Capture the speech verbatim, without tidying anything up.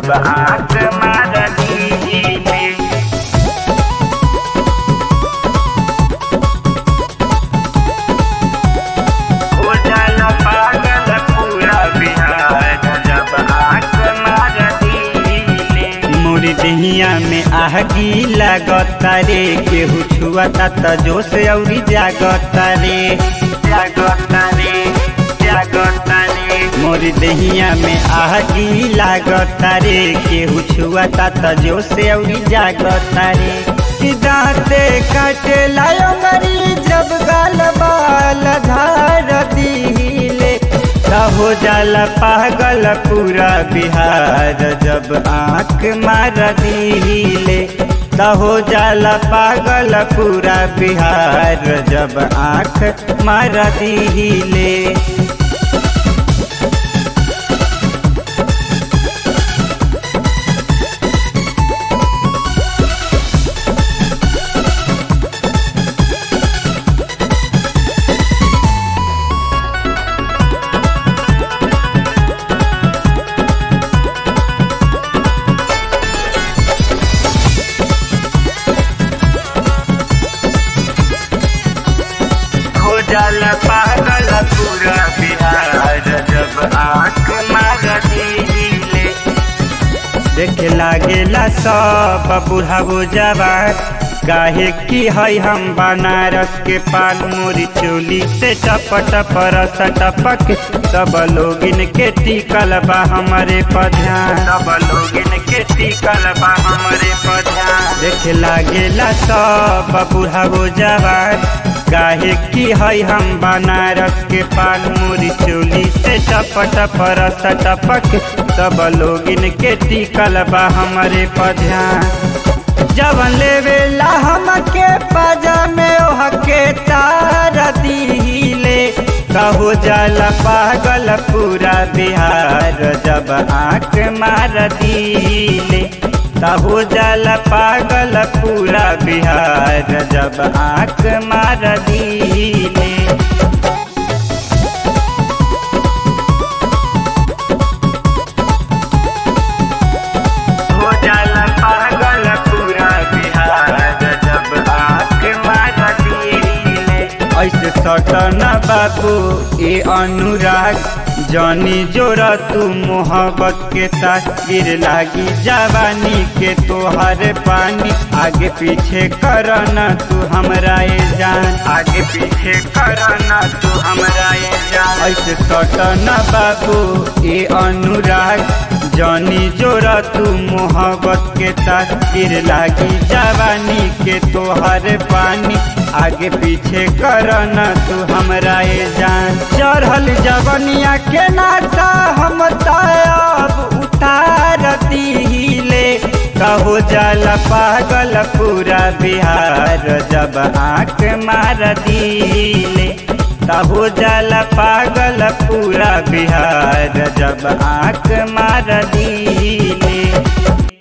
जब आँख मार दीले। हो जाला पागल पूरा बिहार जब आँख मार दीले। मोरी देहिया में आगी लागता रे, केहू छुआता त जोश अउरी जागता रे, जागता रे, जागता रे। मोरी देहिया में आगी लागता रे, केहू छुआता त जोश अउरी जागता रे। दाँते काटे लायो मरी जब गाल बाल धार दीले। हो जाला पागल पूरा बिहार जब आँख मार दीले। हो जाला पागल पूरा बिहार जब आँख मार दीले। जाला पागल पूरा बिहार जब आँख मार दीले। देखे लागेला सब बुढ़ावो जवान, काहे की है हम बनारस के पान। मोरी चोली से टप टप रस टपक, सब लोगिन के टिकल बा हमरे पध्यान, सब लोगिन के टिकल बा हमरे पध्यान। देखे लागेला सब बुढ़ावो जवान, काहे की है हम बनारस के पान। मोरी चोली से टप टप रस टपक, सब लोगिन के टिकल बा हमरे पध्यान। जवन लेवेला हमके पाजा में ओहके तार दीले। हो जाला पागल पूरा बिहार जब आँख मार दीले। हो जाला पागल पूरा बिहार जब आँख मार दीले। हो जाला पागल पूरा बिहार जब आँख मार दीले। ऐसे सटन बाबू ए अनुराग, जानी जोरा तू मोहब्बत के तस्वीर लागी जवानी के तोहर पानी। आगे पीछे करना तू हमरा ए जान, आगे पीछे करना तू हमरा ए जान। ऐसे सटना बाबू ए अनुराग, जानी जोरा तू मोहब्बत के तस्वीर लागी जवानी के तोहर पानी। आगे पीछे करना तू हमरा ए जान। चढ़ल जवनिया के नाता हम ताब उतार दीले। हो जाला पागल पूरा बिहार जब आँख मार दीले। हो जाला पागल पूरा बिहार जब आँख मार दीले।